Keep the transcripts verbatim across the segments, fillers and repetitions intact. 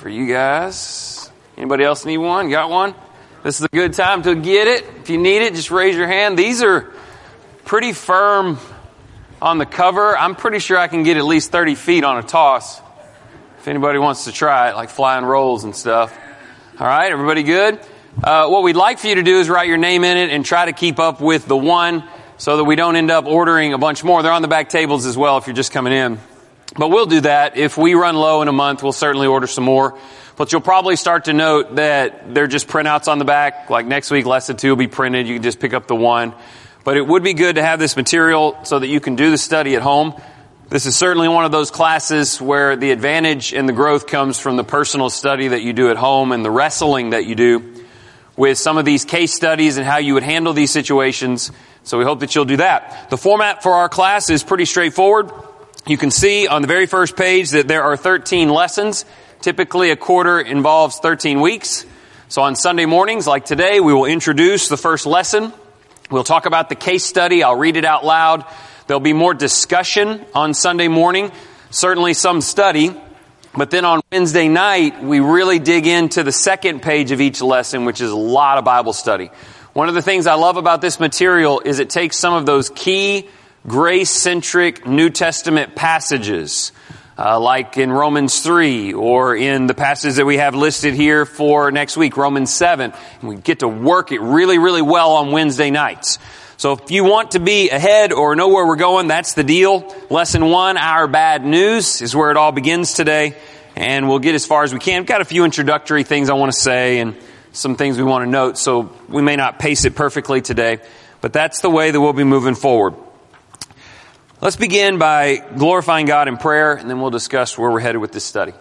for you guys. Anybody else need one? Got one? This is a good time to get it. If you need it, just raise your hand. These are pretty firm on the cover. I'm pretty sure I can get at least thirty feet on a toss. If anybody wants to try it, like flying rolls and stuff. All right, everybody good? Uh, what we'd like for you to do is write your name in it and try to keep up with the one so that we don't end up ordering a bunch more. They're on the back tables as well if you're just coming in. But we'll do that. If we run low in a month, we'll certainly order some more. But you'll probably start to note that they're just printouts on the back. Like next week, lesson two will be printed. You can just pick up the one. But it would be good to have this material so that you can do the study at home. This is certainly one of those classes where the advantage and the growth comes from the personal study that you do at home and the wrestling that you do with some of these case studies and how you would handle these situations. So we hope that you'll do that. The format for our class is pretty straightforward. You can see on the very first page that there are thirteen lessons. Typically a quarter involves thirteen weeks. So on Sunday mornings, like today, we will introduce the first lesson. We'll talk about the case study. I'll read it out loud. There'll be more discussion on Sunday morning, certainly some study. But then on Wednesday night, we really dig into the second page of each lesson, which is a lot of Bible study. One of the things I love about this material is it takes some of those key grace-centric New Testament passages, uh, like in Romans three, or in the passage that we have listed here for next week, Romans seven, and we get to work it really, really well on Wednesday nights. So if you want to be ahead or know where we're going, that's the deal. Lesson one, Our Bad News, is where it all begins today, and we'll get as far as we can. We've got a few introductory things I want to say and some things we want to note, so we may not pace it perfectly today, but that's the way that we'll be moving forward. Let's begin by glorifying God in prayer, and then we'll discuss where we're headed with this study.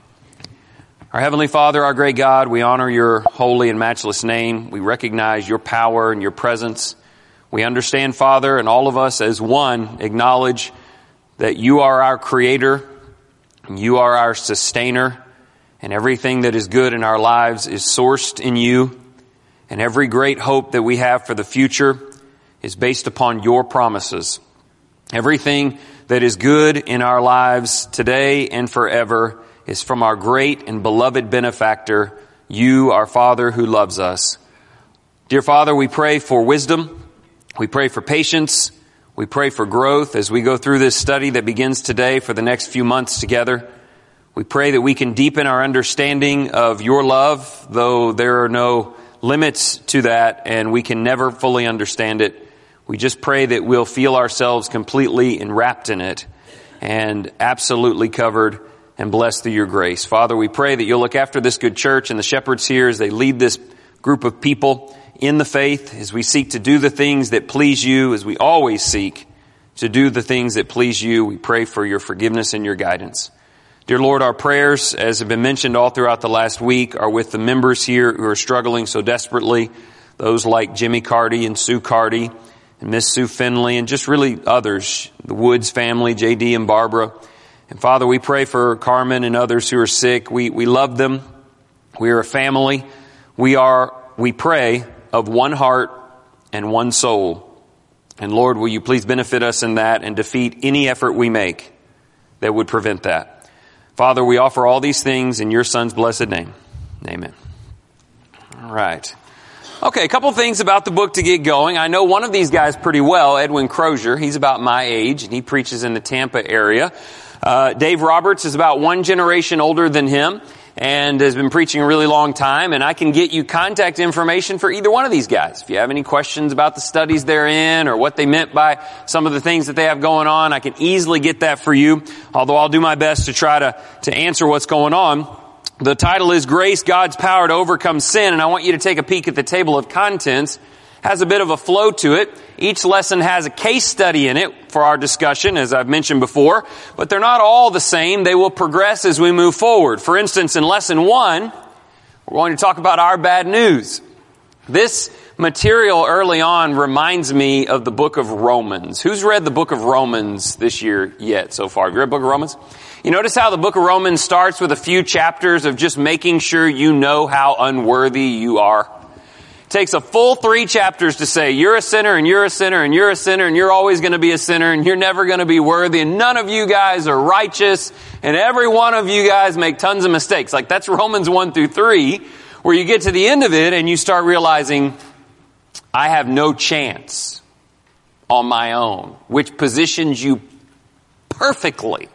Our Heavenly Father, our great God, we honor your holy and matchless name. We recognize your power and your presence. We understand, Father, and all of us as one acknowledge that you are our creator, and you are our sustainer, and everything that is good in our lives is sourced in you, and every great hope that we have for the future is based upon your promises. Everything that is good in our lives today and forever is from our great and beloved benefactor, you, our Father who loves us. Dear Father, we pray for wisdom. We pray for patience. We pray for growth as we go through this study that begins today for the next few months together. We pray that we can deepen our understanding of your love, though there are no limits to that and we can never fully understand it. We just pray that we'll feel ourselves completely enwrapped in it and absolutely covered and blessed through your grace. Father, we pray that you'll look after this good church and the shepherds here as they lead this group of people in the faith, as we seek to do the things that please you, as we always seek to do the things that please you. We pray for your forgiveness and your guidance. Dear Lord, our prayers, as have been mentioned all throughout the last week, are with the members here who are struggling so desperately, those like Jimmy Carty and Sue Carty, and Miss Sue Finley, and just really others, the Woods family, J D and Barbara. And Father, we pray for Carmen and others who are sick. We we love them. We are a family. We are, we pray, of one heart and one soul. And Lord, will you please benefit us in that and defeat any effort we make that would prevent that. Father, we offer all these things in your Son's blessed name. Amen. All right. Okay, a couple things about the book to get going. I know one of these guys pretty well, Edwin Crozier. He's about my age, and he preaches in the Tampa area. Uh, Dave Roberts is about one generation older than him and has been preaching a really long time, and I can get you contact information for either one of these guys. If you have any questions about the studies they're in or what they meant by some of the things that they have going on, I can easily get that for you, although I'll do my best to try to, to answer what's going on. The title is Grace, God's Power to Overcome Sin, and I want you to take a peek at the table of contents. It has a bit of a flow to it. Each lesson has a case study in it for our discussion, as I've mentioned before, but they're not all the same. They will progress as we move forward. For instance, in lesson one, we're going to talk about our bad news. This material early on reminds me of the book of Romans. Who's read the book of Romans this year yet so far? Have you read the book of Romans? You notice how the book of Romans starts with a few chapters of just making sure you know how unworthy you are. takes a full three chapters to say, you're a sinner, and you're a sinner, and you're a sinner, and you're always going to be a sinner, and you're never going to be worthy, and none of you guys are righteous, and every one of you guys make tons of mistakes. Like, that's Romans one through three, where you get to the end of it, and you start realizing, I have no chance on my own, which positions you perfectly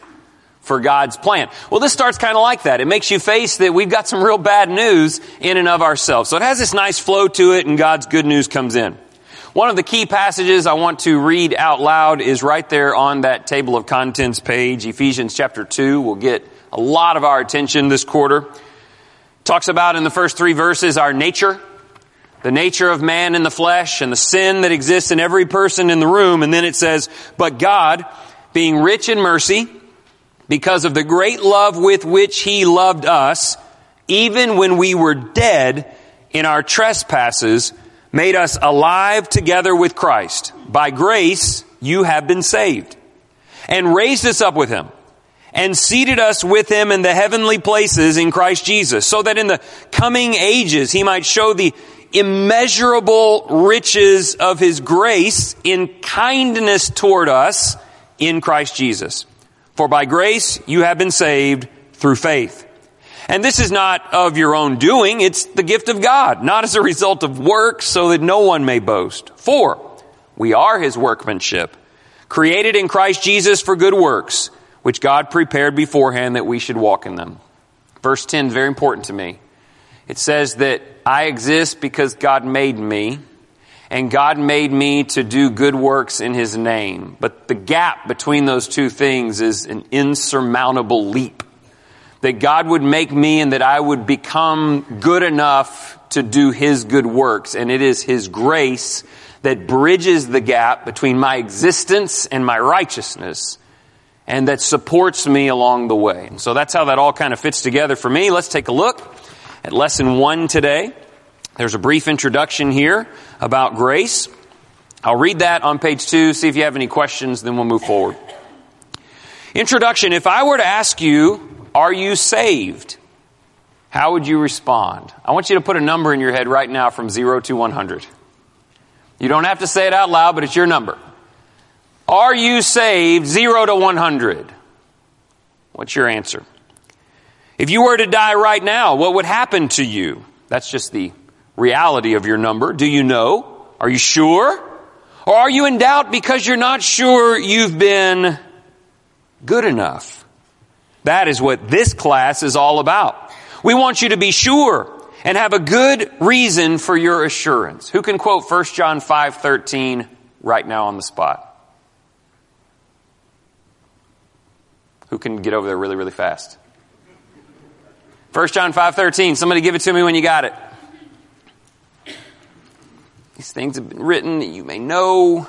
for God's plan. Well, this starts kind of like that. It makes you face that we've got some real bad news in and of ourselves. So it has this nice flow to it, and God's good news comes in. One of the key passages I want to read out loud is right there on that table of contents page. Ephesians chapter two will get a lot of our attention this quarter. Talks about in the first three verses our nature, the nature of man in the flesh, and the sin that exists in every person in the room. And then it says, but God, being rich in mercy, because of the great love with which he loved us, even when we were dead in our trespasses, made us alive together with Christ. By grace you have been saved, and raised us up with him, and seated us with him in the heavenly places in Christ Jesus, so that in the coming ages he might show the immeasurable riches of his grace in kindness toward us in Christ Jesus. For by grace you have been saved through faith. And this is not of your own doing, it's the gift of God, not as a result of works, so that no one may boast. For we are his workmanship, created in Christ Jesus for good works, which God prepared beforehand that we should walk in them. Verse ten is very important to me. It says that I exist because God made me, and God made me to do good works in his name. But the gap between those two things is an insurmountable leap. That God would make me and that I would become good enough to do his good works. And it is his grace that bridges the gap between my existence and my righteousness, and that supports me along the way. And so that's how that all kind of fits together for me. Let's take a look at lesson one today. There's a brief introduction here about grace. I'll read that on page two, see if you have any questions, then we'll move forward. Introduction. If I were to ask you, are you saved? How would you respond? I want you to put a number in your head right now from zero to one hundred. You don't have to say it out loud, but it's your number. Are you saved? zero to one hundred. What's your answer? If you were to die right now, what would happen to you? That's just the reality of your number. Do you know? Are you sure? Or are you in doubt because you're not sure you've been good enough? That is what this class is all about. We want you to be sure and have a good reason for your assurance. Who can quote First John five thirteen right now on the spot? Who can get over there really, really fast? First John five thirteen. Somebody give it to me when you got it. These things have been written that you may know.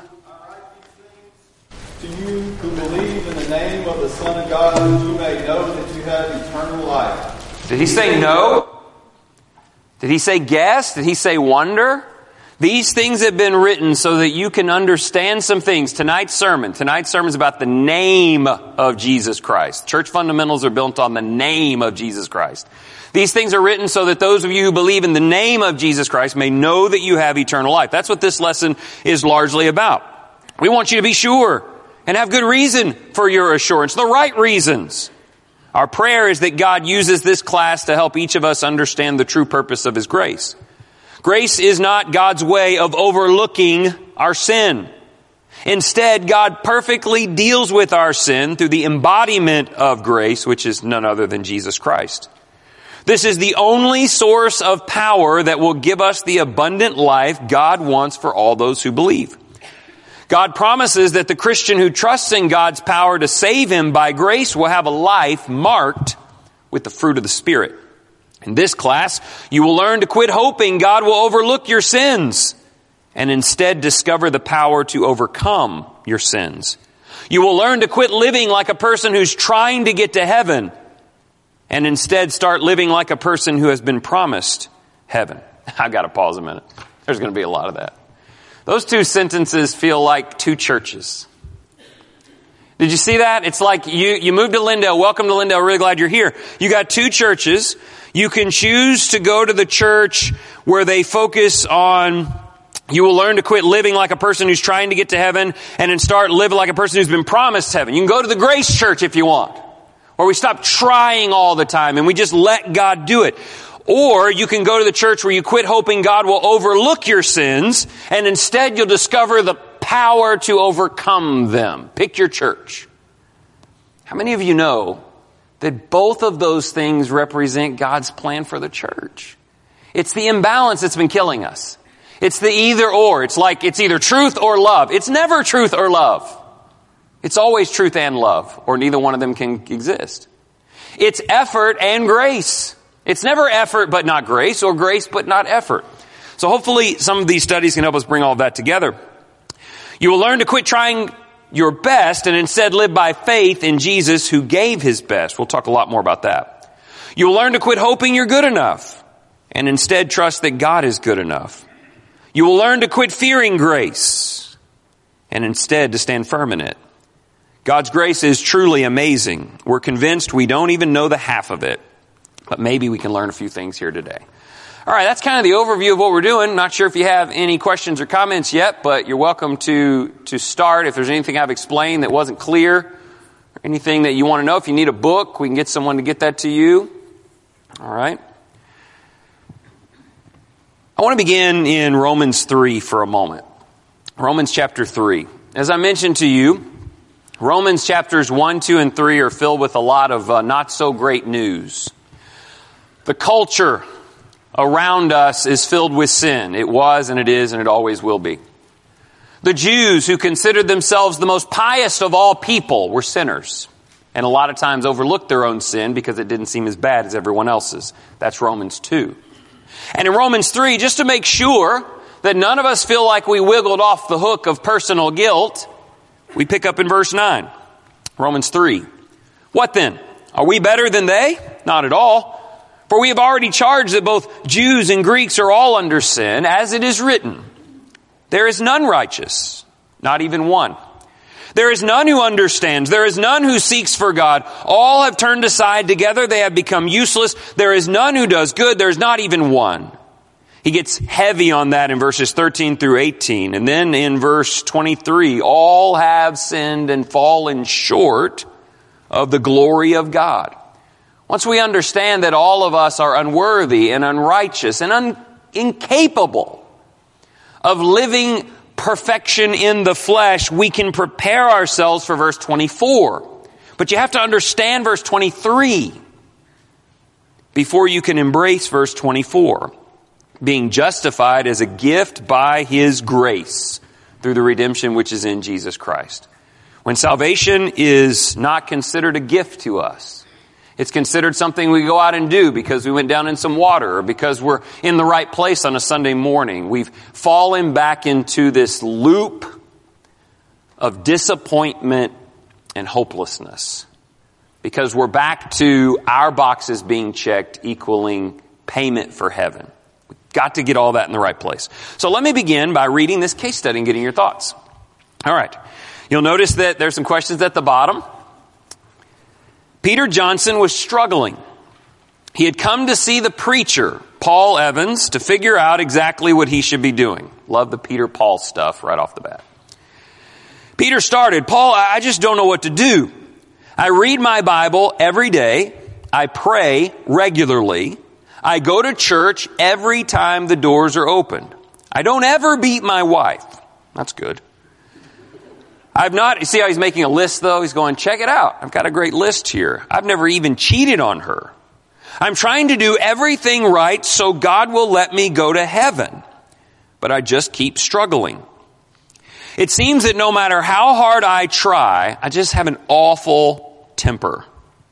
To you who believe in the name of the Son of God, that you may know that you have eternal life. Did he say no? Did he say guess? Did he say wonder? These things have been written so that you can understand some things. Tonight's sermon. Tonight's sermon is about the name of Jesus Christ. Church fundamentals are built on the name of Jesus Christ. These things are written so that those of you who believe in the name of Jesus Christ may know that you have eternal life. That's what this lesson is largely about. We want you to be sure and have good reason for your assurance, the right reasons. Our prayer is that God uses this class to help each of us understand the true purpose of his grace. Grace is not God's way of overlooking our sin. Instead, God perfectly deals with our sin through the embodiment of grace, which is none other than Jesus Christ. This is the only source of power that will give us the abundant life God wants for all those who believe. God promises that the Christian who trusts in God's power to save him by grace will have a life marked with the fruit of the Spirit. In this class, you will learn to quit hoping God will overlook your sins and instead discover the power to overcome your sins. You will learn to quit living like a person who's trying to get to heaven and instead start living like a person who has been promised heaven. I've got to pause a minute. There's going to be a lot of that. Those two sentences feel like two churches. Did you see that? It's like you, you moved to Lindale. Welcome to Lindale. Really glad you're here. You got two churches. You can choose to go to the church where they focus on, you will learn to quit living like a person who's trying to get to heaven and then start living like a person who's been promised heaven. You can go to the Grace Church if you want. Or we stop trying all the time and we just let God do it. Or you can go to the church where you quit hoping God will overlook your sins and instead you'll discover the power to overcome them. Pick your church. How many of you know that both of those things represent God's plan for the church? It's the imbalance that's been killing us. It's the either or. It's like it's either truth or love. It's never truth or love. It's always truth and love, or neither one of them can exist. It's effort and grace. It's never effort but not grace, or grace but not effort. So hopefully some of these studies can help us bring all of that together. You will learn to quit trying your best and instead live by faith in Jesus who gave his best. We'll talk a lot more about that. You will learn to quit hoping you're good enough and instead trust that God is good enough. You will learn to quit fearing grace and instead to stand firm in it. God's grace is truly amazing. We're convinced we don't even know the half of it, but maybe we can learn a few things here today. All right, that's kind of the overview of what we're doing. Not sure if you have any questions or comments yet, but you're welcome to, to start. If there's anything I've explained that wasn't clear, or anything that you want to know, if you need a book, we can get someone to get that to you. All right. I want to begin in Romans three for a moment. Romans chapter three. As I mentioned to you, Romans chapters one, two, and three are filled with a lot of uh, not so great news. The culture around us is filled with sin. It was and it is and it always will be. The Jews, who considered themselves the most pious of all people, were sinners. And a lot of times overlooked their own sin because it didn't seem as bad as everyone else's. That's Romans two. And in Romans three, just to make sure that none of us feel like we wiggled off the hook of personal guilt, we pick up in verse nine. Romans three. What then? Are we better than they? Not at all. For we have already charged that both Jews and Greeks are all under sin, as it is written, there is none righteous, not even one. There is none who understands. There is none who seeks for God. All have turned aside together. They have become useless. There is none who does good. There is not even one. He gets heavy on that in verses thirteen through eighteen. And then in verse twenty-three, all have sinned and fallen short of the glory of God. Once we understand that all of us are unworthy and unrighteous and un- incapable of living perfection in the flesh, we can prepare ourselves for verse twenty-four. But you have to understand verse twenty-three before you can embrace verse twenty-four. Being justified as a gift by his grace through the redemption which is in Jesus Christ. When salvation is not considered a gift to us, it's considered something we go out and do because we went down in some water or because we're in the right place on a Sunday morning. We've fallen back into this loop of disappointment and hopelessness because we're back to our boxes being checked equaling payment for heaven. We've got to get all that in the right place. So let me begin by reading this case study and getting your thoughts. All right. You'll notice that there's some questions at the bottom. Peter Johnson was struggling. He had come to see the preacher, Paul Evans, to figure out exactly what he should be doing. Love the Peter Paul stuff right off the bat. Peter started, Paul, I just don't know what to do. I read my Bible every day. I pray regularly. I go to church every time the doors are opened. I don't ever beat my wife. That's good. I've not, you see how he's making a list though? He's going, check it out. I've got a great list here. I've never even cheated on her. I'm trying to do everything right so God will let me go to heaven. But I just keep struggling. It seems that no matter how hard I try, I just have an awful temper.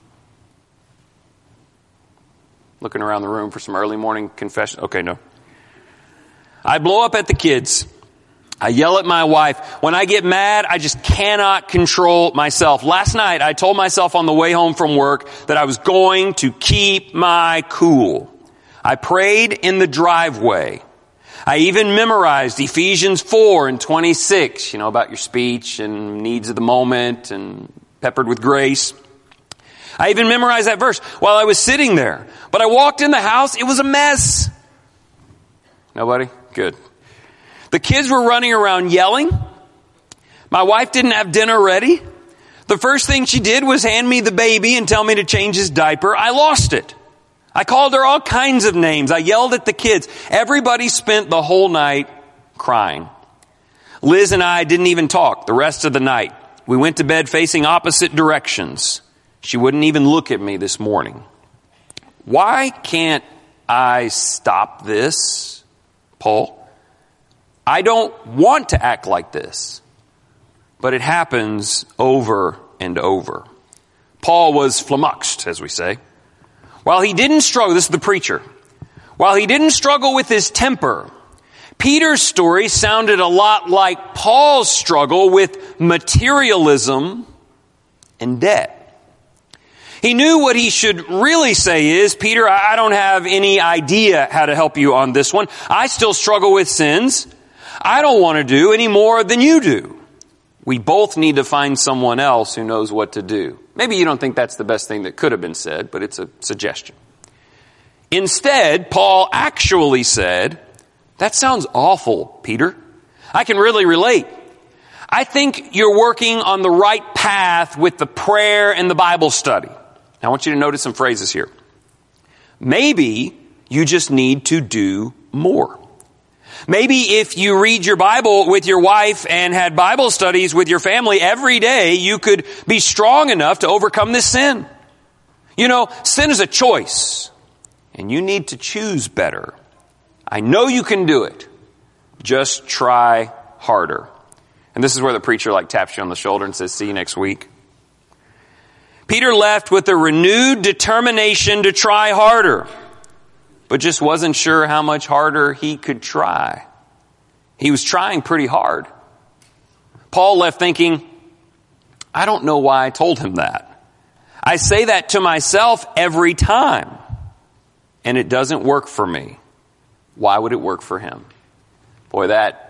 Looking around the room for some early morning confession. Okay, no. I blow up at the kids. I yell at my wife. When I get mad, I just cannot control myself. Last night, I told myself on the way home from work that I was going to keep my cool. I prayed in the driveway. I even memorized Ephesians four and twenty-six, you know, about your speech and needs of the moment and peppered with grace. I even memorized that verse while I was sitting there. But I walked in the house, it was a mess. Nobody? Good. The kids were running around yelling. My wife didn't have dinner ready. The first thing she did was hand me the baby and tell me to change his diaper. I lost it. I called her all kinds of names. I yelled at the kids. Everybody spent the whole night crying. Liz and I didn't even talk the rest of the night. We went to bed facing opposite directions. She wouldn't even look at me this morning. Why can't I stop this, Paul? I don't want to act like this, but it happens over and over. Paul was flummoxed, as we say. While he didn't struggle, this is the preacher, while he didn't struggle with his temper, Peter's story sounded a lot like Paul's struggle with materialism and debt. He knew what he should really say is, Peter, I don't have any idea how to help you on this one. I still struggle with sins. I don't want to do any more than you do. We both need to find someone else who knows what to do. Maybe you don't think that's the best thing that could have been said, but it's a suggestion. Instead, Paul actually said, that sounds awful, Peter. I can really relate. I think you're working on the right path with the prayer and the Bible study. Now, I want you to notice some phrases here. Maybe you just need to do more. Maybe if you read your Bible with your wife and had Bible studies with your family every day, you could be strong enough to overcome this sin. You know, sin is a choice, and you need to choose better. I know you can do it. Just try harder. And this is where the preacher like taps you on the shoulder and says, see you next week. Peter left with a renewed determination to try harder, but just wasn't sure how much harder he could try. He was trying pretty hard. Paul left thinking, I don't know why I told him that. I say that to myself every time, and it doesn't work for me. Why would it work for him? Boy, that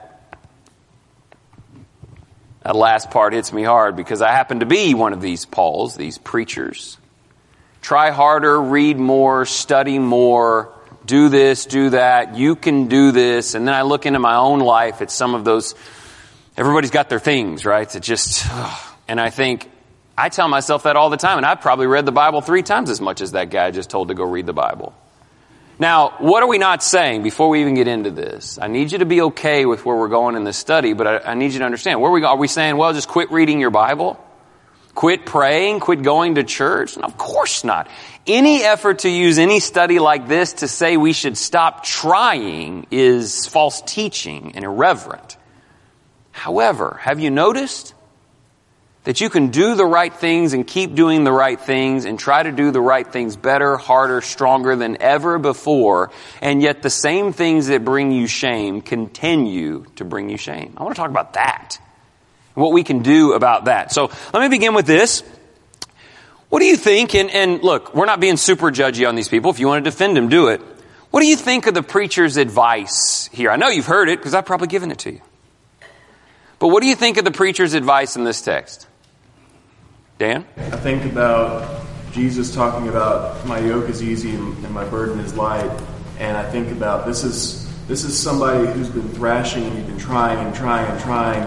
That last part hits me hard because I happen to be one of these Pauls, these preachers. Try harder, read more, study more, do this, do that. You can do this. And then I look into my own life at some of those, everybody's got their things, right? It just, and I think, I tell myself that all the time. And I've probably read the Bible three times as much as that guy I just told to go read the Bible. Now, what are we not saying before we even get into this? I need you to be okay with where we're going in this study, but I, I need you to understand. Where are we, are we saying, well, just quit reading your Bible? Quit praying? Quit going to church? No, of course not. Any effort to use any study like this to say we should stop trying is false teaching and irreverent. However, have you noticed that you can do the right things and keep doing the right things and try to do the right things better, harder, stronger than ever before, and yet the same things that bring you shame continue to bring you shame? I want to talk about that, what we can do about that. So let me begin with this. What do you think, and, and look, we're not being super judgy on these people. If you want to defend them, do it. What do you think of the preacher's advice here? I know you've heard it because I've probably given it to you. But what do you think of the preacher's advice in this text? Dan? I think about Jesus talking about my yoke is easy and my burden is light. And I think about this is this is somebody who's been thrashing and he's been trying and trying and trying.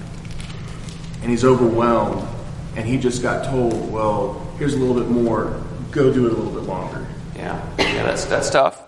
And he's overwhelmed. And he just got told, well, here's a little bit more. Go do it a little bit longer. Yeah, yeah, that's that's tough.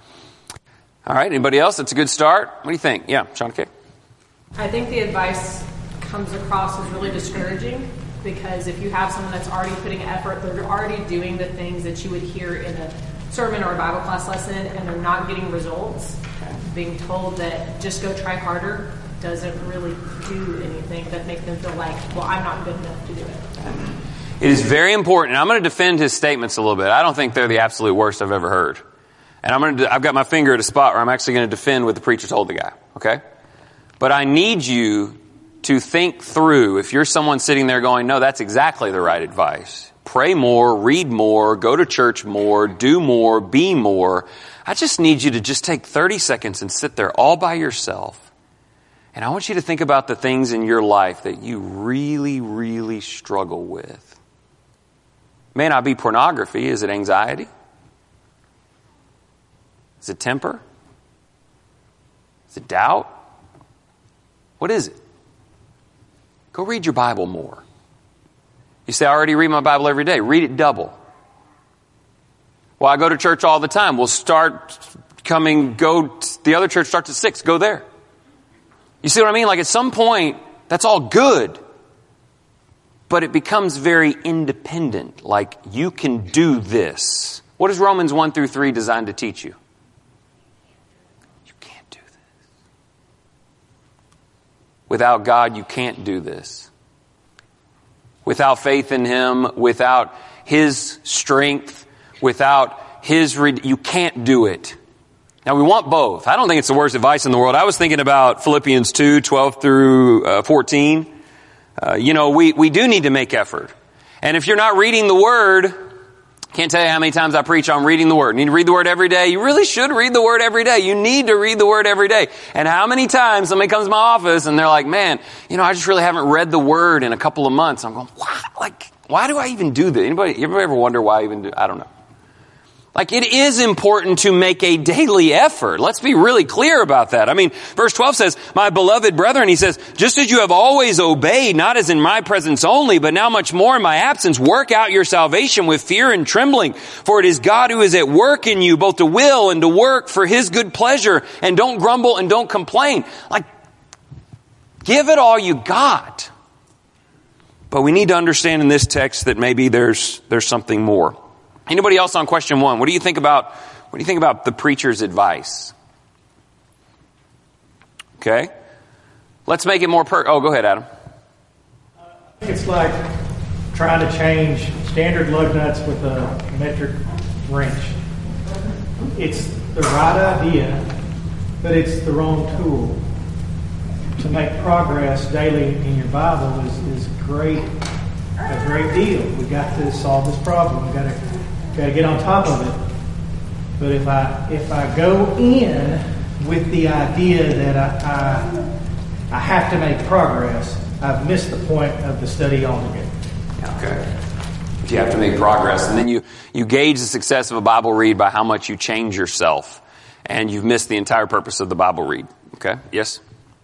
All right, anybody else? That's a good start. What do you think? Yeah, Sean Kay. I think the advice comes across as really discouraging. Because if you have someone that's already putting effort, they're already doing the things that you would hear in a sermon or a Bible class lesson, and they're not getting results, being told that just go try harder doesn't really do anything that makes them feel like, well, I'm not good enough to do it. It is very important. I'm going to defend his statements a little bit. I don't think they're the absolute worst I've ever heard. And I'm going to, I've got my finger at a spot where I'm actually going to defend what the preacher told the guy, okay? But I need you to think through, if you're someone sitting there going, no, that's exactly the right advice, pray more, read more, go to church more, do more, be more. I just need you to just take thirty seconds and sit there all by yourself. And I want you to think about the things in your life that you really, really struggle with. It may not be pornography. Is it anxiety? Is it temper? Is it doubt? What is it? Go read your Bible more. You say, I already read my Bible every day. Read it double. Well, I go to church all the time. We'll start coming, go, to the other church starts at six. Go there. You see what I mean? Like at some point, that's all good. But it becomes very independent. Like you can do this. What is Romans one through three designed to teach you? You can't do this. Without God, you can't do this. Without faith in Him, without His strength, without His, re- you can't do it. Now we want both. I don't think it's the worst advice in the world. I was thinking about Philippians two, twelve through uh, fourteen. Uh, you know, we, we do need to make effort. And if you're not reading the Word, can't tell you how many times I preach on reading the Word. You need to read the Word every day. You really should read the Word every day. You need to read the Word every day. And how many times somebody comes to my office and they're like, man, you know, I just really haven't read the Word in a couple of months. I'm going, what? Like, why do I even do this? Anybody, you ever wonder why I even do, I don't know. Like it is important to make a daily effort. Let's be really clear about that. I mean, verse twelve says, my beloved brethren, he says, just as you have always obeyed, not as in my presence only, but now much more in my absence, work out your salvation with fear and trembling. For it is God who is at work in you, both to will and to work for His good pleasure. And don't grumble and don't complain. Like, give it all you got. But we need to understand in this text that maybe there's, there's something more. Anybody else on question one? What do you think about, what do you think about the preacher's advice? Okay. Let's make it more per, oh, go ahead, Adam. I think it's like trying to change standard lug nuts with a metric wrench. It's the right idea, but it's the wrong tool. To make progress daily in your Bible is, is great, a great deal. We've got to solve this problem. We've got to Got to get on top of it. But if I if I go in with the idea that I, I I have to make progress, I've missed the point of the study altogether. Okay. If you have to make progress, and then you you gauge the success of a Bible read by how much you change yourself, and you've missed the entire purpose of the Bible read. Okay. Yes.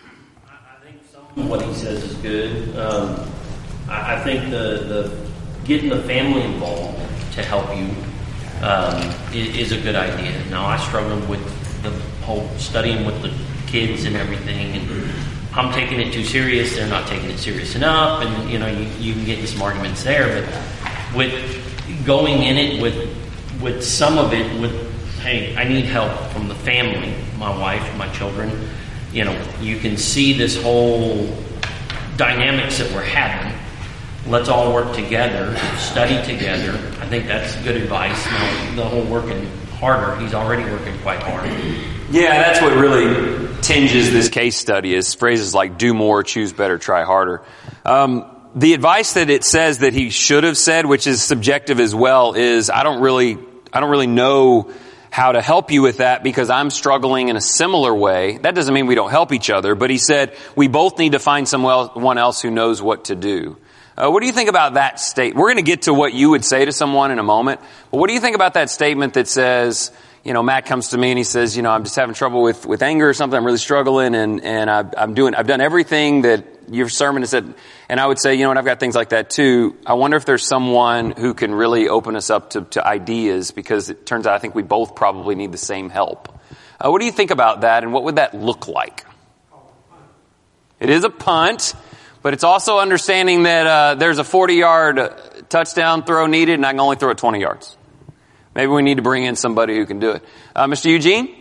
I think some of what he says is good. Um, I, I think the the getting the family involved to help you um, is, is a good idea. Now, I struggle with the whole studying with the kids and everything, and I'm taking it too serious. They're not taking it serious enough, and you know, you, you can get in some arguments there. But with going in it with with some of it, with hey, I need help from the family, my wife, my children. You know, you can see this whole dynamics that we're having. Let's all work together, study together. I think that's good advice. Now, the whole working harder, he's already working quite hard. Yeah, that's what really tinges this case study is phrases like do more, choose better, try harder. Um, the advice that it says that he should have said, which is subjective as well, is I don't really, I don't really know how to help you with that because I'm struggling in a similar way. That doesn't mean we don't help each other, but he said we both need to find someone else who knows what to do. Uh, what do you think about that statement? We're going to get to what you would say to someone in a moment. But what do you think about that statement that says, you know, Matt comes to me and he says, you know, I'm just having trouble with, with anger or something. I'm really struggling and, and I, I'm doing, I've done everything that your sermon has said. And I would say, you know what, I've got things like that too. I wonder if there's someone who can really open us up to, to ideas because it turns out I think we both probably need the same help. Uh, what do you think about that and what would that look like? It is a punt. But it's also understanding that uh, there's a forty-yard touchdown throw needed, and I can only throw it twenty yards. Maybe we need to bring in somebody who can do it. Uh, Mister Eugene?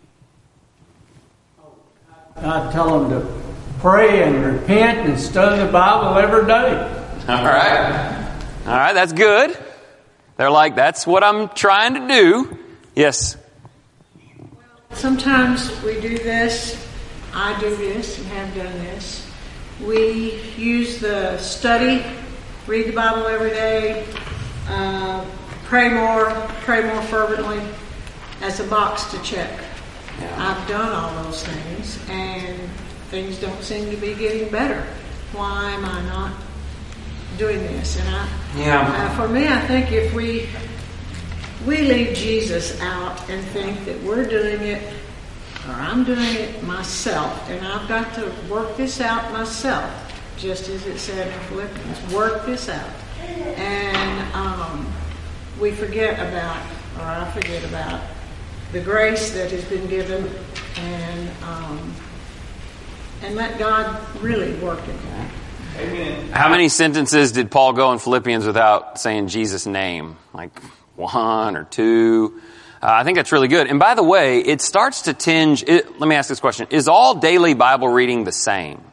I tell them to pray and repent and study the Bible every day. All right. All right, that's good. They're like, that's what I'm trying to do. Yes? Sometimes we do this. I do this and have done this. We use the study, read the Bible every day, uh, pray more, pray more fervently, as a box to check. Yeah. I've done all those things, and things don't seem to be getting better. Why am I not doing this? And I, Yeah. uh, for me, I think if we we leave Jesus out and think that we're doing it, or I'm doing it myself, and I've got to work this out myself, just as it said in Philippians, work this out. And um, we forget about, or I forget about, the grace that has been given, and um, and let God really work in that. Amen. How many sentences did Paul go in Philippians without saying Jesus' name? Like one or two? Uh, I think that's really good. And by the way, it starts to tinge... It, let me ask this question. Is all daily Bible reading the same?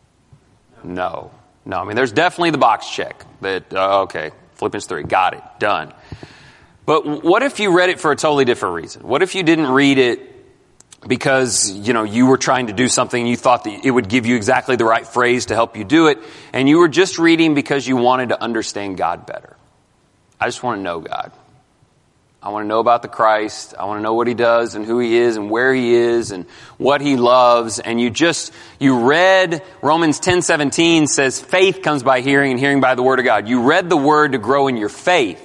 No. No. I mean, there's definitely the box check that, uh, okay, Philippians three, got it, done. But what if you read it for a totally different reason? What if you didn't read it because, you know, you were trying to do something and you thought that it would give you exactly the right phrase to help you do it, and you were just reading because you wanted to understand God better? I just want to know God. I want to know about the Christ. I want to know what He does and who He is and where He is and what He loves. And you just, you read Romans ten seventeen says faith comes by hearing and hearing by the Word of God. You read the Word to grow in your faith,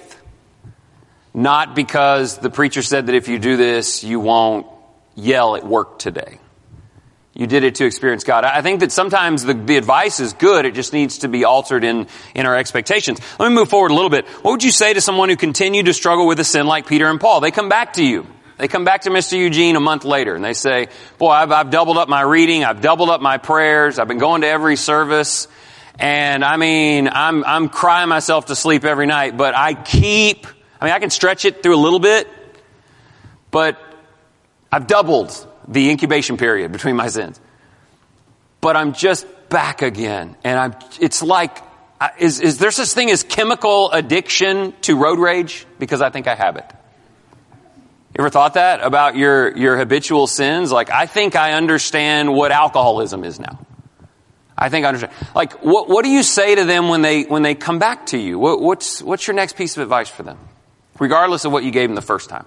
not because the preacher said that if you do this, you won't yell at work today. You did it to experience God. I think that sometimes the, the advice is good. It just needs to be altered in, in our expectations. Let me move forward a little bit. What would you say to someone who continued to struggle with a sin like Peter and Paul? They come back to you. They come back to Mister Eugene a month later and they say, boy, I've, I've doubled up my reading. I've doubled up my prayers. I've been going to every service. And I mean, I'm, I'm crying myself to sleep every night, but I keep, I mean, I can stretch it through a little bit, but I've doubled the incubation period between my sins. But I'm just back again. And I'm, it's like, is, is there such thing as chemical addiction to road rage? Because I think I have it. You ever thought that about your, your habitual sins? Like, I think I understand what alcoholism is now. I think I understand. Like, what, what do you say to them when they, when they come back to you? What, what's, what's your next piece of advice for them? Regardless of what you gave them the first time.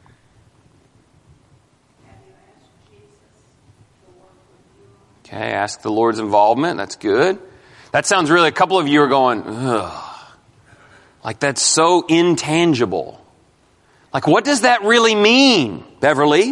Okay, ask the Lord's involvement. That's good. That sounds really, a couple of you are going, ugh. Like, that's so intangible. Like, what does that really mean, Beverly?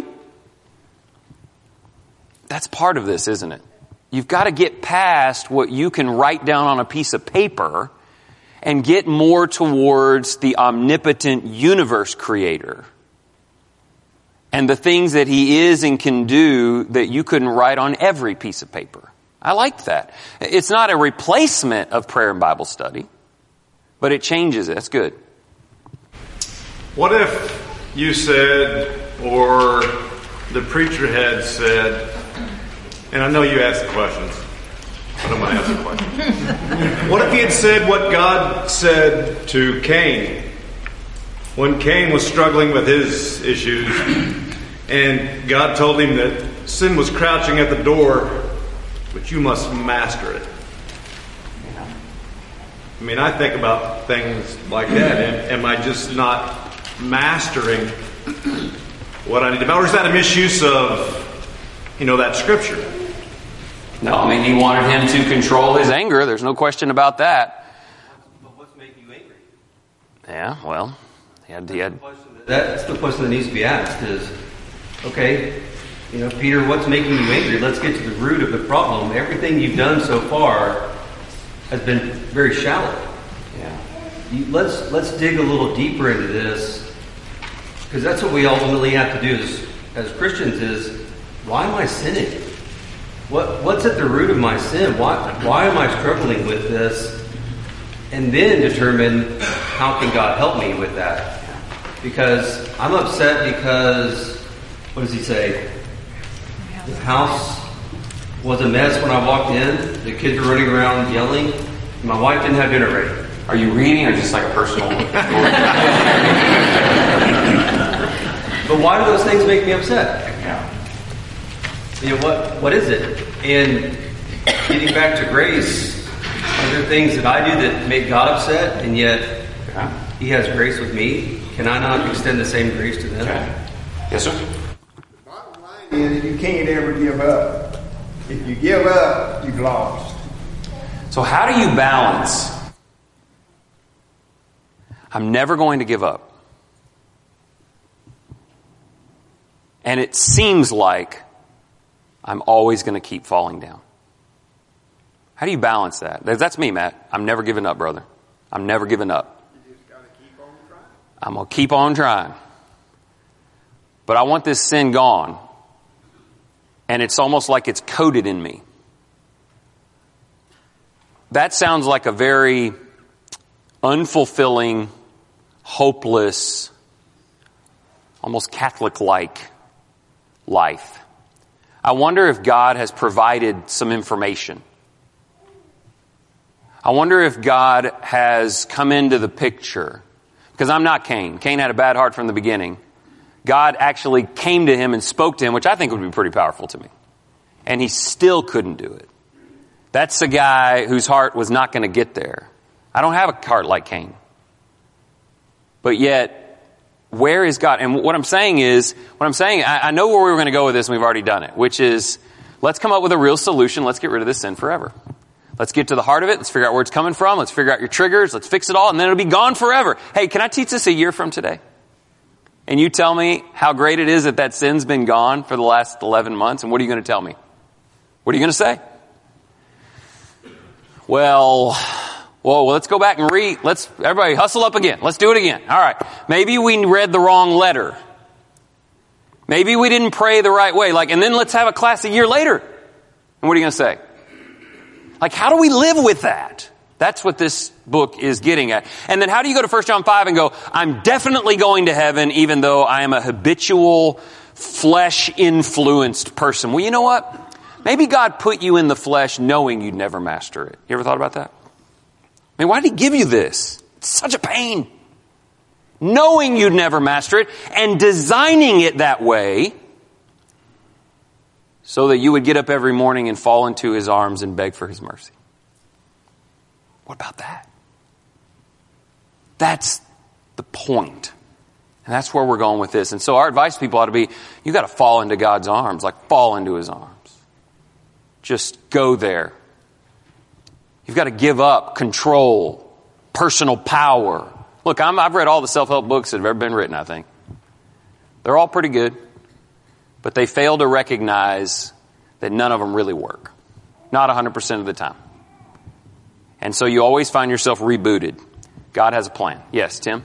That's part of this, isn't it? You've got to get past what you can write down on a piece of paper and get more towards the omnipotent universe creator and the things that He is and can do that you couldn't write on every piece of paper. I like that. It's not a replacement of prayer and Bible study, but it changes it. That's good. What if you said, or the preacher had said, and I know you asked the questions, but I'm going to ask the question. What if he had said what God said to Cain when Cain was struggling with his issues, and God told him that sin was crouching at the door, but you must master it? I mean, I think about things like that. Am, am I just not mastering what I need to? Or is that a misuse of, you know, that scripture? No, I mean, He wanted him to control his anger. There's no question about that. But what's making you angry? Yeah, well, he had, he had... That's the question that needs to be asked is, okay, you know, Peter, what's making you angry? Let's get to the root of the problem. Everything you've done so far has been very shallow. Yeah. You, let's let's dig a little deeper into this, because that's what we ultimately have to do as, as Christians is, why am I sinning? What what's at the root of my sin? Why why am I struggling with this? And then determine how can God help me with that? Because I'm upset because, what does he say? The house was a mess when I walked in. The kids were running around yelling. My wife didn't have dinner ready. Are you reading or just like a personal story? But why do those things make me upset? Yeah. You know, what what is it? And getting back to grace, are there things that I do that make God upset? And yet, Yeah. he has grace with me, can I not extend the same grace to them? Okay. Yes, sir? Bottom line is you can't ever give up. If you give up, you've lost. So how do you balance? I'm never going to give up. And it seems like I'm always going to keep falling down. How do you balance that? That's me, Matt. I'm never giving up, brother. I'm never giving up. You just got to keep on trying. I'm going to keep on trying. But I want this sin gone. And it's almost like it's coded in me. That sounds like a very unfulfilling, hopeless, almost Catholic-like life. I wonder if God has provided some information. I wonder if God has come into the picture. Because I'm not Cain. Cain had a bad heart from the beginning. God actually came to him and spoke to him, which I think would be pretty powerful to me. And he still couldn't do it. That's a guy whose heart was not going to get there. I don't have a heart like Cain. But yet, where is God? And what I'm saying is, what I'm saying, I, I know where we were going to go with this, and we've already done it, which is, let's come up with a real solution. Let's get rid of this sin forever. Let's get to the heart of it. Let's figure out where it's coming from. Let's figure out your triggers. Let's fix it all, and then it'll be gone forever. Hey, can I teach this a year from today? And you tell me how great it is that that sin's been gone for the last eleven months, and what are you going to tell me? What are you going to say? Well, well, let's go back and read. Let's, everybody hustle up again. Let's do it again. All right. Maybe we read the wrong letter. Maybe we didn't pray the right way. Like, and then let's have a class a year later. And what are you going to say? Like, how do we live with that? That's what this book is getting at. And then how do you go to First John five and go, I'm definitely going to heaven even though I am a habitual, flesh-influenced person? Well, you know what? Maybe God put you in the flesh knowing you'd never master it. You ever thought about that? I mean, why did he give you this? It's such a pain. Knowing you'd never master it and designing it that way so that you would get up every morning and fall into his arms and beg for his mercy. What about that? That's the point. And that's where we're going with this. And so our advice to people ought to be, you got to fall into God's arms, like fall into his arms. Just go there. You've got to give up control, personal power. Look, I'm, I've read all the self-help books that have ever been written, I think. They're all pretty good. But they fail to recognize that none of them really work. Not one hundred percent of the time. And so you always find yourself rebooted. God has a plan. Yes, Tim?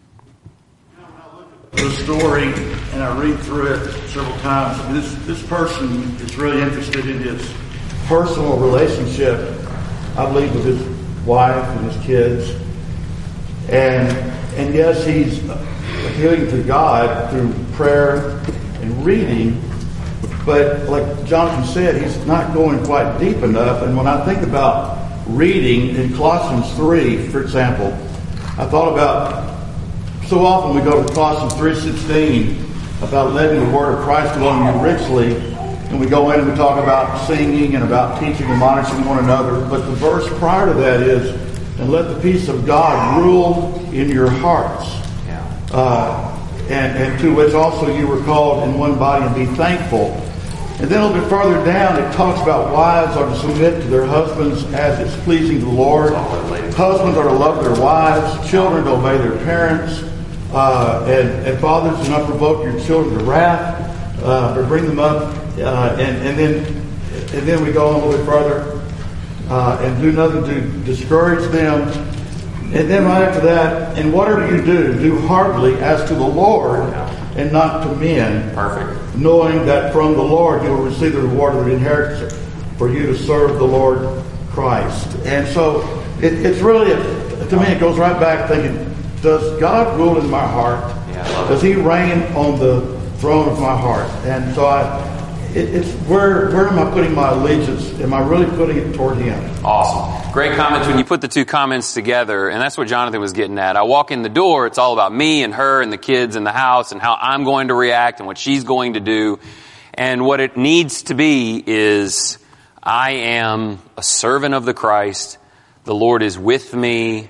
The story, and I read through it several times. This this person is really interested in his personal relationship, I believe, with his wife and his kids. And and yes, he's appealing to God through prayer and reading. But like Jonathan said, he's not going quite deep enough. And when I think about reading in Colossians three, for example, I thought about, so often we go to Colossians three sixteen about letting the word of Christ dwell in you richly, and we go in and we talk about singing and about teaching and admonishing one another. But the verse prior to that is, and let the peace of God rule in your hearts. Yeah. Uh, and, and to which also you were called in one body, and be thankful. And then a little bit further down, it talks about wives are to submit to their husbands as it's pleasing to the Lord. Husbands are to love their wives, children to obey their parents, uh, and, and fathers do not provoke your children to wrath, uh, but bring them up. Uh, and, and then and then we go on a little bit further, uh, and do nothing to discourage them. And then right after that, and whatever you do, do heartily as to the Lord and not to men. Perfect. Knowing that from the Lord you will receive the reward of the inheritance for you to serve the Lord Christ. And so it, it's really, a, to me, it goes right back thinking, does God rule in my heart? Yeah, does he reign on the throne of my heart? And so I, it, it's where where am I putting my allegiance? Am I really putting it toward him? Awesome. Great comments when you put the two comments together, and that's what Jonathan was getting at. I walk in the door, it's all about me and her and the kids and the house and how I'm going to react and what she's going to do. And what it needs to be is, I am a servant of the Christ. The Lord is with me.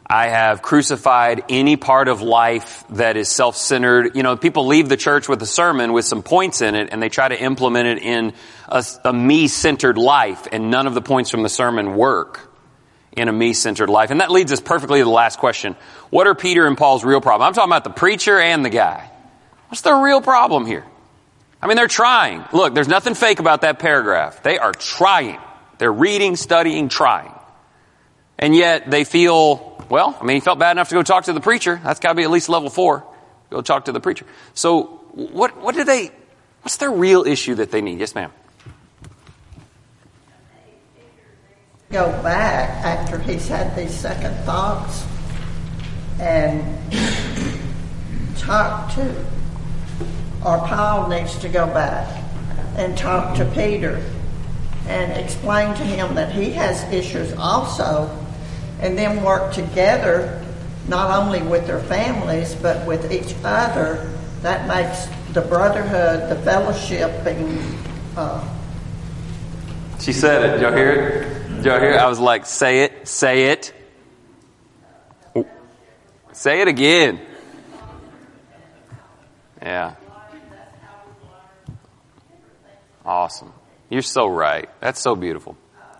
I have crucified any part of life that is self-centered. You know, people leave the church with a sermon with some points in it, and they try to implement it in a, a me-centered life, and none of the points from the sermon work in a me-centered life. And that leads us perfectly to the last question. What are Peter and Paul's real problem? I'm talking about the preacher and the guy. What's their real problem here? I mean, they're trying. Look, there's nothing fake about that paragraph. They are trying. They're reading, studying, trying. And yet they feel, well, I mean, he felt bad enough to go talk to the preacher. That's got to be at least level four. Go talk to the preacher. So what, what do they, what's their real issue that they need? Yes, ma'am. Go back after he's had these second thoughts and talk to, or Paul needs to go back and talk to Peter and explain to him that he has issues also, and then work together not only with their families but with each other. That makes the brotherhood, the fellowshipping. Uh, she said it. Did y'all hear it? Did y'all hear it? I was like, say it, say it. Say it again. Yeah. Awesome. You're so right. That's so beautiful.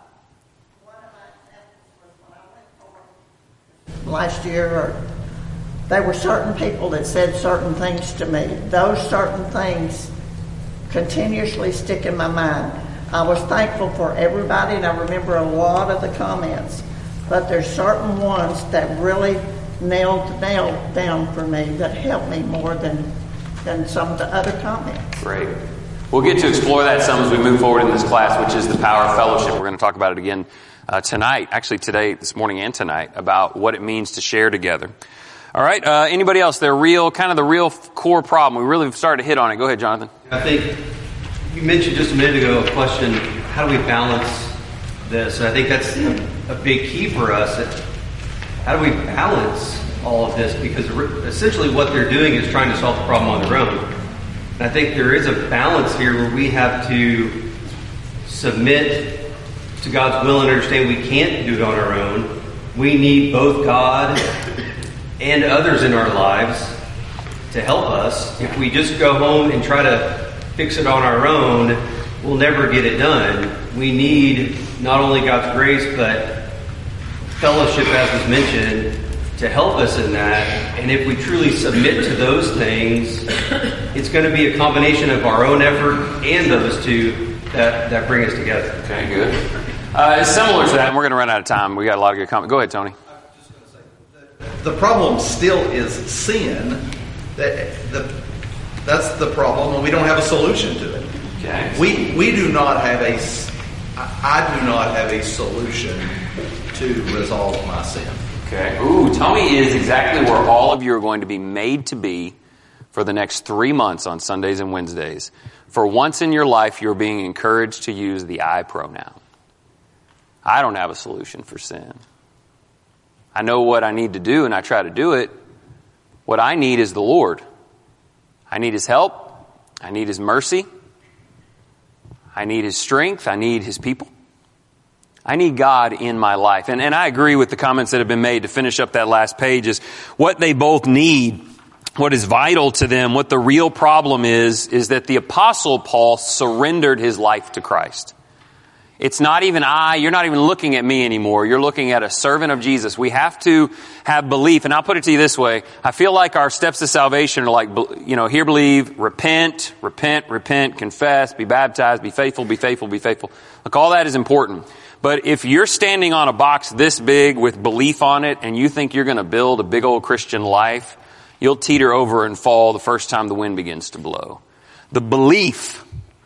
Last year, or there were certain people that said certain things to me. Those certain things continuously stick in my mind. I was thankful for everybody, and I remember a lot of the comments. But there's certain ones that really nailed nailed down for me, that helped me more than than some of the other comments. Great. We'll get to explore that some as we move forward in this class, which is the power of fellowship. We're going to talk about it again uh, tonight, actually today, this morning and tonight, about what it means to share together. All right, uh, anybody else? Their real, kind of the real core problem. We really started to hit on it. Go ahead, Jonathan. I think you mentioned just a minute ago a question, how do we balance this? And I think that's a, a big key for us. How do we balance all of this? Because essentially what they're doing is trying to solve the problem on their own. And I think there is a balance here where we have to submit to God's will and understand we can't do it on our own. We need both God and others in our lives to help us. If we just go home and try to fix it on our own, we'll never get it done. We need not only God's grace, but fellowship, as was mentioned, to help us in that. And if we truly submit to those things, it's going to be a combination of our own effort and those two that, that bring us together. Okay, good. Uh, it's similar to that, and we're going to run out of time. We got a lot of good comments. Go ahead, Tony. The problem still is sin. That the that's the problem, and we don't have a solution to it. Okay. We we do not have a. I do not have a solution to resolve my sin. Okay. Ooh, Tony is exactly where all of you are going to be made to be for the next three months on Sundays and Wednesdays. For once in your life, you're being encouraged to use the I pronoun. I don't have a solution for sin. I know what I need to do, and I try to do it. What I need is the Lord. I need His help. I need His mercy. I need His strength. I need His people. I need God in my life. And, and I agree with the comments that have been made to finish up that last page is what they both need, what is vital to them, what the real problem is, is that the Apostle Paul surrendered his life to Christ. It's not even I, you're not even looking at me anymore. You're looking at a servant of Jesus. We have to have belief. And I'll put it to you this way. I feel like our steps to salvation are like, you know, hear, believe, repent, repent, repent, confess, be baptized, be faithful, be faithful, be faithful. Look, all that is important. But if you're standing on a box this big with belief on it and you think you're going to build a big old Christian life, you'll teeter over and fall the first time the wind begins to blow. The belief,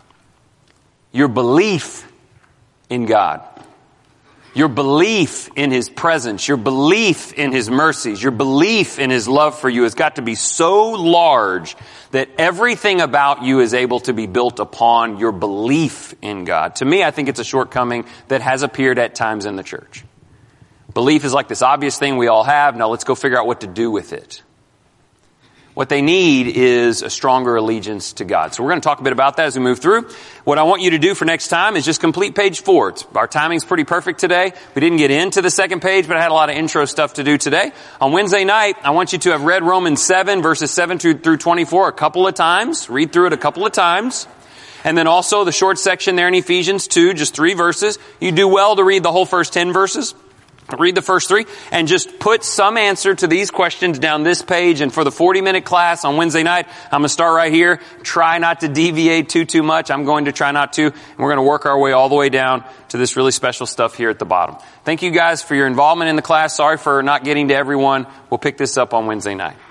your belief in God, your belief in His presence, your belief in His mercies, your belief in His love for you has got to be so large that everything about you is able to be built upon your belief in God. To me, I think it's a shortcoming that has appeared at times in the church. Belief is like this obvious thing we all have. Now let's go figure out what to do with it. What they need is a stronger allegiance to God. So we're going to talk a bit about that as we move through. What I want you to do for next time is just complete page four. It's, our timing's pretty perfect today. We didn't get into the second page, but I had a lot of intro stuff to do today. On Wednesday night, I want you to have read Romans seven, verses seven through twenty-four a couple of times. Read through it a couple of times. And then also the short section there in Ephesians two, just three verses. You do well to read the whole first ten verses. Read the first three and just put some answer to these questions down this page. And for the forty minute class on Wednesday night, I'm going to start right here. Try not to deviate too, too much. I'm going to try not to. And we're going to work our way all the way down to this really special stuff here at the bottom. Thank you guys for your involvement in the class. Sorry for not getting to everyone. We'll pick this up on Wednesday night.